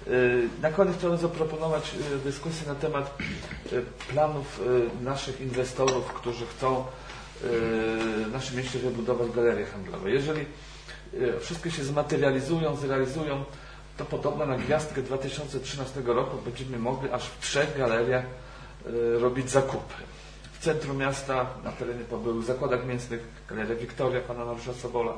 Na koniec chciałbym zaproponować dyskusję na temat planów naszych inwestorów, którzy chcą w naszym mieście wybudować galerie handlowe. Jeżeli wszystkie się zmaterializują, zrealizują, to podobno na gwiazdkę 2013 roku będziemy mogli aż w 3 galeriach robić zakupy. W centrum miasta, na terenie po byłych zakładach mięsnych, Galeria Wiktoria pana Mariusza Sobola,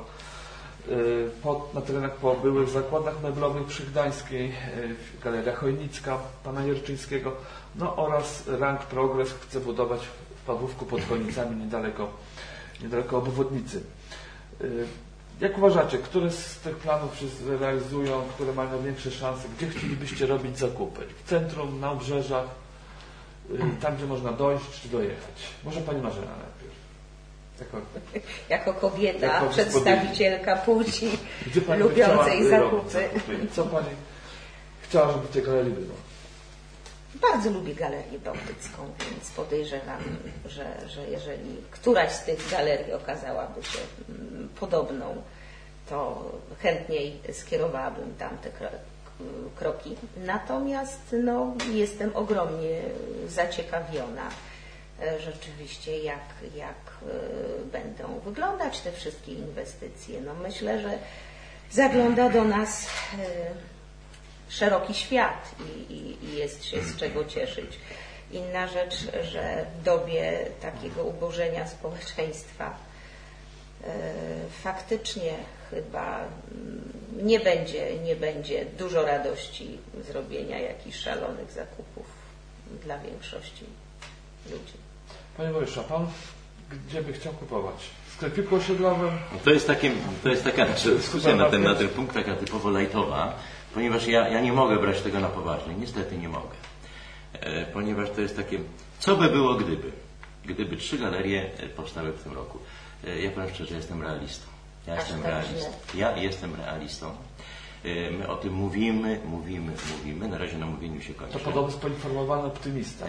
na terenach po byłych zakładach meblowych przy Gdańskiej, Galeria Chojnicka pana Jerczyńskiego, no oraz Rank Progress chce budować w Pawłówku pod Chojnicami, niedaleko obwodnicy. Jak uważacie, które z tych planów się zrealizują, które mają największe szanse? Gdzie chcielibyście robić zakupy? W centrum, na obrzeżach, tam gdzie można dojść czy dojechać? Może pani Marzena najpierw. Jako kobieta, przedstawicielka płci lubiącej zakupy. Co pani chciała, żeby w tej galerii było? Bardzo lubię galerię bałtycką, więc podejrzewam, że jeżeli któraś z tych galerii okazałaby się podobną, to chętniej skierowałabym tam te kroki. Natomiast jestem ogromnie zaciekawiona rzeczywiście, jak będą wyglądać te wszystkie inwestycje. Myślę, że zagląda do nas szeroki świat i jest się z czego cieszyć. Inna rzecz, że w dobie takiego ubożenia społeczeństwa faktycznie chyba nie będzie dużo radości zrobienia jakichś szalonych zakupów dla większości ludzi. Panie Mariuszu, pan gdzie by chciał kupować? W sklepiku osiedlowym? To jest taka dyskusja na ten punkt, taka typowo lajtowa, ponieważ ja nie mogę brać tego na poważnie. Niestety nie mogę. Ponieważ to jest takie, co by było gdyby 3 galerie powstały w tym roku. Ja powiem szczerze, jestem realistą. Ja jestem realistą. My o tym mówimy. Na razie na mówieniu się kończy. To podobno poinformowany optymista.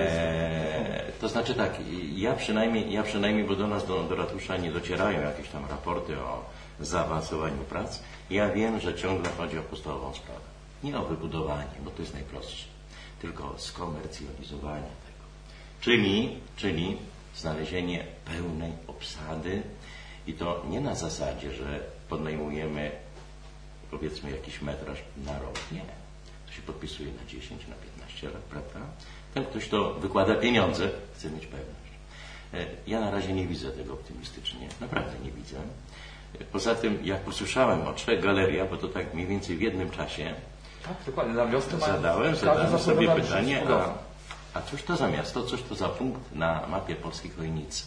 To znaczy tak, ja przynajmniej, bo do nas, do ratusza nie docierają jakieś tam raporty o zaawansowaniu prac. Ja wiem, że ciągle chodzi o podstawową sprawę. Nie o wybudowanie, bo to jest najprostsze, tylko o skomercjalizowanie tego. Czyli znalezienie pełnej obsady i to nie na zasadzie, że podnajmujemy powiedzmy jakiś metraż na rok. Nie. To się podpisuje na 10, na 15 lat, prawda? Ten ktoś, kto wykłada pieniądze, chce mieć pewność. Ja na razie nie widzę tego optymistycznie. Naprawdę nie widzę. Poza tym, jak posłyszałem o 3 galeriach, bo to tak mniej więcej w jednym czasie, tak, dokładnie, na wiosnę zadałem sobie pytanie, a cóż to za miasto, cóż to za punkt na mapie polskiej Chojnicy?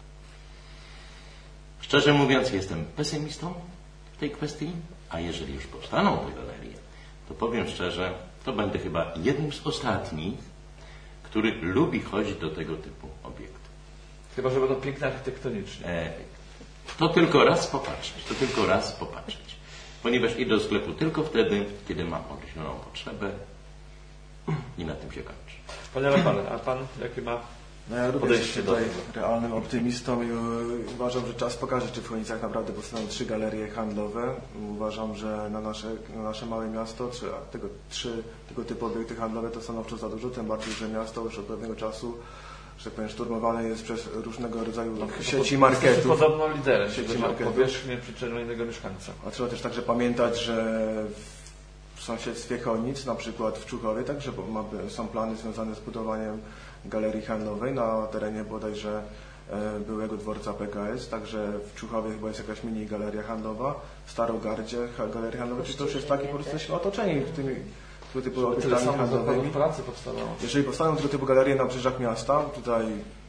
Szczerze mówiąc, jestem pesymistą w tej kwestii, a jeżeli już powstaną te galerie, to powiem szczerze, to będę chyba jednym z ostatnich, który lubi chodzić do tego typu obiektów. Chyba że będą piękne architektonicznie. To tylko raz popatrzeć. Ponieważ idę do sklepu tylko wtedy, kiedy mam określoną potrzebę i na tym się kończy. Panie Rafale, a pan jakie ma ja również jestem tutaj realnym optymistą i uważam, że czas pokaże, czy w Chojnicach naprawdę powstaną 3 galerie handlowe. Uważam, że na nasze małe miasto 3 tego typu obiekty handlowe to stanowczo za dużo, tym bardziej, że miasto już od pewnego czasu, że tak powiem, szturmowane jest przez różnego rodzaju sieci marketów. Podobno liderem sieci marketów. Powierzchnię przeciętnego mieszkańca. A trzeba też także pamiętać, że w sąsiedztwie Chojnic, na przykład w Czuchowie, także są plany związane z budowaniem galerii handlowej na terenie bodajże byłego dworca PKS, także w Czuchowie chyba jest jakaś mini galeria handlowa, w Starogardzie galerie handlowe, czy to już jest taki po prostu jesteśmy otoczeni tego typu obiektami handlowymi. Jeżeli powstaną tego typu galerie na obrzeżach miasta, tutaj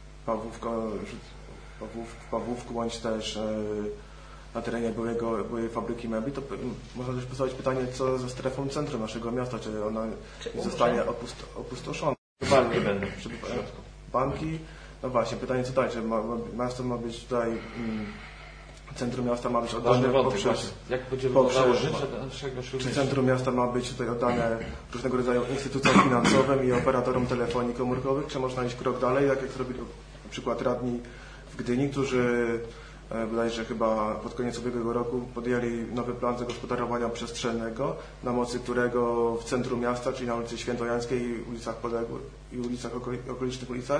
w Pawłówku bądź też na terenie byłej fabryki mebli, to można też postawić pytanie, co ze strefą centrum naszego miasta, czy ona zostanie opustoszona. Banki będą w środku. Banki, no właśnie, pytanie co dalej, czy miasto ma być tutaj, centrum miasta ma być oddane czy centrum miasta ma być tutaj oddane różnego rodzaju instytucjom finansowym i operatorom telefonii komórkowych, czy można iść krok dalej, jak zrobili na przykład radni w Gdyni, którzy bodajże chyba pod koniec ubiegłego roku podjęli nowy plan zagospodarowania przestrzennego, na mocy którego w centrum miasta, czyli na ulicy Świętojańskiej i ulicach podległych i okolicznych ulicach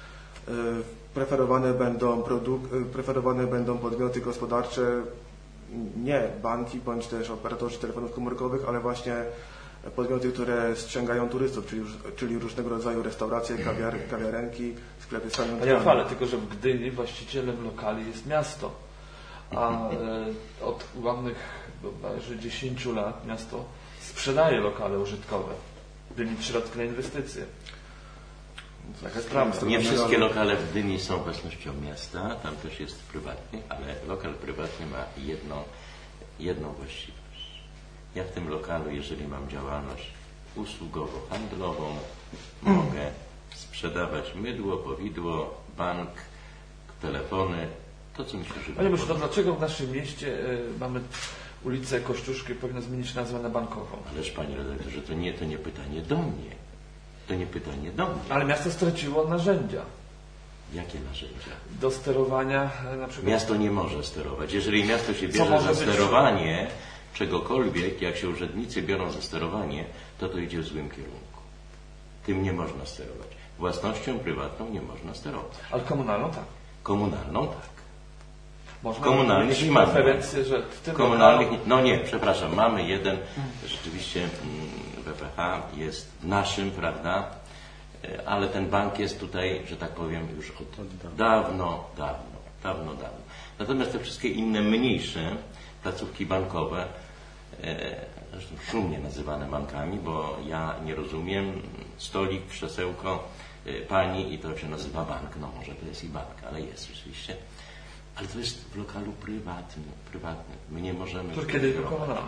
preferowane będą podmioty gospodarcze, nie banki bądź też operatorzy telefonów komórkowych, ale właśnie podmioty, które ściągają turystów, czyli różnego rodzaju restauracje, kawiarenki, sklepy z samym Panie Rafale, tylko że w Gdyni właścicielem lokali jest miasto, a od ładnych bodajże 10 lat miasto sprzedaje lokale użytkowe. Gdyni 3 lat na inwestycje. Taka jest prawda. Nie wszystkie lokale w Gdyni są własnością miasta, tam też jest prywatny, ale lokal prywatny ma jedną właściwość. Ja w tym lokalu, jeżeli mam działalność usługowo-handlową, mogę sprzedawać mydło, powidło, bank, telefony, to co mi się żywi. Panie Boże, to dlaczego w naszym mieście mamy ulicę Kościuszki, powinno zmienić nazwę na Bankową? Ależ panie redaktorze, to nie pytanie do mnie. To nie pytanie do mnie. Ale miasto straciło narzędzia. Jakie narzędzia? Do sterowania na przykład... Miasto nie może sterować. Jeżeli miasto się bierze za sterowanie czegokolwiek, jak się urzędnicy biorą za sterowanie, to idzie w złym kierunku. Tym nie można sterować. Własnością prywatną nie można sterować. Ale komunalną tak. Komunalną tak. Można komunalnych mieć mamy. preferencje, że w tym komunalnych, no nie, przepraszam, mamy jeden, rzeczywiście WPH jest naszym, prawda, ale ten bank jest tutaj, że tak powiem, już od dawno. Natomiast te wszystkie inne mniejsze placówki bankowe, zresztą szumnie nazywane bankami, bo ja nie rozumiem, stolik, krzesełko, pani i to się nazywa bank, no może to jest i bank, ale jest rzeczywiście. Ale to jest w lokalu prywatnym. My nie możemy... To kiedy to komunalne?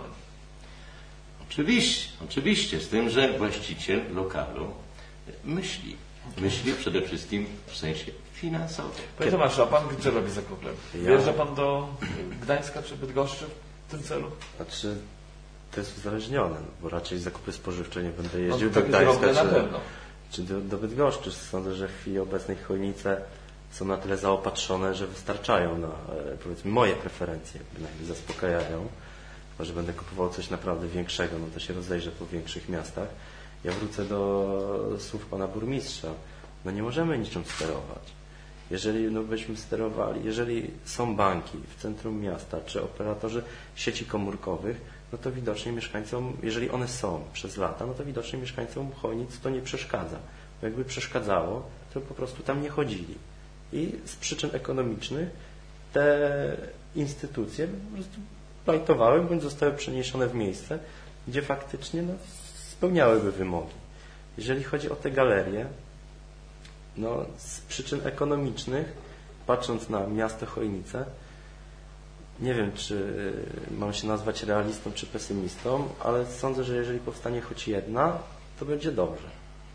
Oczywiście, z tym, że właściciel lokalu myśli przede wszystkim w sensie finansowym. Panie Tomaszu, a pan gdzie robi zakupy? Wjeżdża pan do Gdańska czy Bydgoszczy w tym celu? Znaczy, to jest uzależnione, bo raczej zakupy spożywcze nie będę jeździł do Gdańska czy do Bydgoszczy. Sądzę, że w chwili obecnej chojnice są na tyle zaopatrzone, że wystarczają na, powiedzmy, moje preferencje, bynajmniej zaspokajają. Chyba że będę kupował coś naprawdę większego, no to się rozejrzę po większych miastach. Ja wrócę do słów pana burmistrza. No nie możemy niczym sterować. Jeżeli byśmy sterowali, jeżeli są banki w centrum miasta, czy operatorzy sieci komórkowych, no to widocznie mieszkańcom, jeżeli one są przez lata, no to widocznie mieszkańcom Chojnic to nie przeszkadza. Bo jakby przeszkadzało, to po prostu tam nie chodzili. I z przyczyn ekonomicznych te instytucje po prostu plajtowały, bądź zostały przeniesione w miejsce, gdzie faktycznie spełniałyby wymogi. Jeżeli chodzi o te galerie, no z przyczyn ekonomicznych, patrząc na miasto Chojnice, nie wiem, czy mam się nazwać realistą, czy pesymistą, ale sądzę, że jeżeli powstanie choć jedna, to będzie dobrze.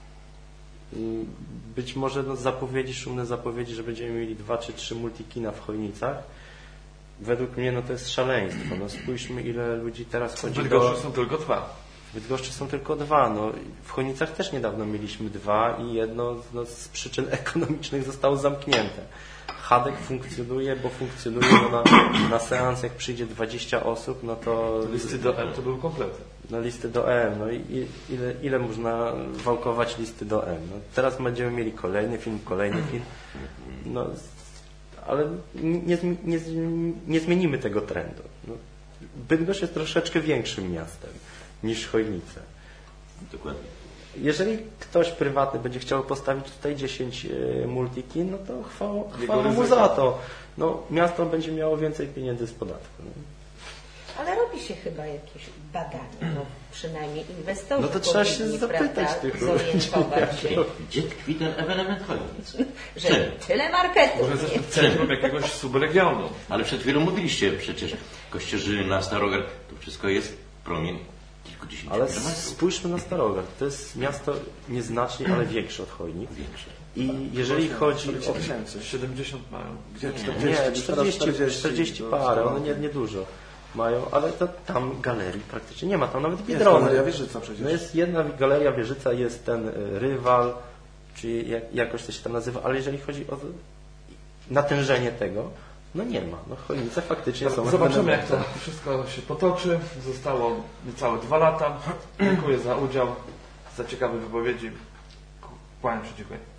Być może szumne zapowiedzi, że będziemy mieli 2 czy 3 multikina w Chojnicach, według mnie to jest szaleństwo. Spójrzmy, ile ludzi teraz chodzi w Bydgoszczy są tylko 2. W Bydgoszczy są tylko 2. W Chojnicach też niedawno mieliśmy 2 i jedno z przyczyn ekonomicznych zostało zamknięte. Hadek funkcjonuje, bo funkcjonuje na seans, jak przyjdzie 20 osób, no to... Listy do M to były komplety. No listy do M, i ile można wałkować listy do M? Teraz będziemy mieli kolejny film, ale nie zmienimy tego trendu. Bydgoszcz jest troszeczkę większym miastem niż Chojnice. Dokładnie. Jeżeli ktoś prywatny będzie chciał postawić tutaj 10 multikin, no to chwała mu za to. Miasto będzie miało więcej pieniędzy z podatku. Ale robi się chyba jakieś badanie, bo przynajmniej inwestorzy no to trzeba się zapytać tych zorientować się. Gdzie tkwi ten ewenement Chojnic? Że tyle marketu. Może jesteśmy w centrum jakiegoś subregionu. Ale przed chwilą mówiliście przecież, Kościerzyna, Starogard, to wszystko jest promień kilkudziesięciu kilometrów. Ale spójrzmy na Starogard. To jest miasto nieznacznie, ale większe od Chojnic. Większe. I jeżeli chodzi o... 70 mają. Gdzie? Nie, 40 parę, one niedużo mają, ale to tam galerii praktycznie nie ma, tam nawet Biedrony. Jest Galeria Wieżyca przecież. Jest jedna Galeria Wieżyca, jest ten Rywal, czy jakoś to się tam nazywa, ale jeżeli chodzi o natężenie tego, No nie ma. No Chojnice faktycznie są. Zobaczymy, jak to wszystko się potoczy. Zostało niecałe 2 lata. Dziękuję za udział, za ciekawe wypowiedzi. Kłaniam się, dziękuję.